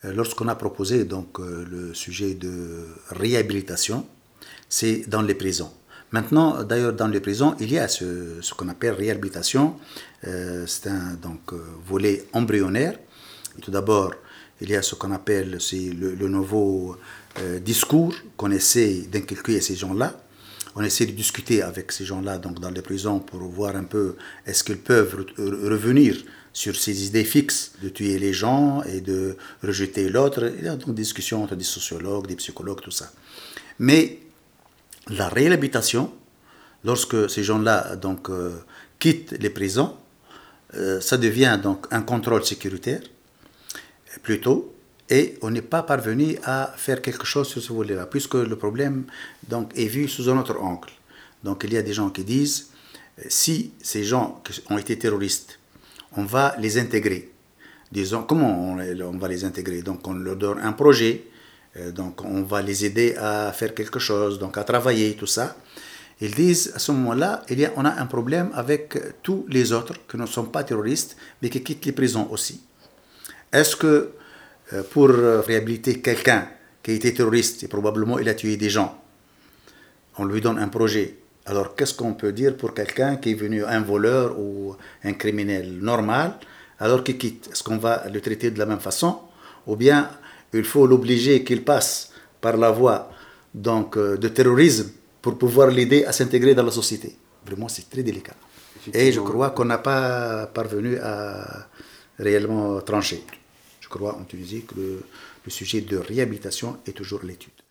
Lorsqu'on a proposé donc le sujet de réhabilitation, c'est dans les prisons. Maintenant, d'ailleurs, dans les prisons, il y a ce qu'on appelle réhabilitation. C'est un volet embryonnaire. Et tout d'abord, il y a ce qu'on appelle le nouveau discours qu'on essaie d'inculquer à ces gens-là. On essaie de discuter avec ces gens-là donc dans les prisons pour voir un peu est-ce qu'ils peuvent revenir sur ces idées fixes de tuer les gens et de rejeter l'autre. Il y a donc des discussions entre des sociologues, des psychologues, tout ça. Mais la réhabilitation, lorsque ces gens-là donc quittent les prisons, ça devient donc un contrôle sécuritaire plutôt, et on n'est pas parvenu à faire quelque chose sur ce volet-là, puisque le problème donc est vu sous un autre angle. Donc il y a des gens qui disent si ces gens qui ont été terroristes, on va les intégrer. Disons, comment on va les intégrer? Donc on leur donne un projet, donc on va les aider à faire quelque chose, donc à travailler, tout ça. Ils disent à ce moment-là, on a un problème avec tous les autres qui ne sont pas terroristes, mais qui quittent les prisons aussi. Est-ce que pour réhabiliter quelqu'un qui a été terroriste et probablement il a tué des gens, on lui donne un projet? Alors qu'est-ce qu'on peut dire pour quelqu'un qui est venu un voleur ou un criminel normal, alors qu'il quitte? Est-ce qu'on va le traiter de la même façon? Ou bien il faut l'obliger qu'il passe par la voie donc, de terrorisme pour pouvoir l'aider à s'intégrer dans la société? Vraiment, c'est très délicat. Et je crois qu'on n'a pas parvenu à réellement trancher. Je crois en Tunisie que le sujet de réhabilitation est toujours l'étude.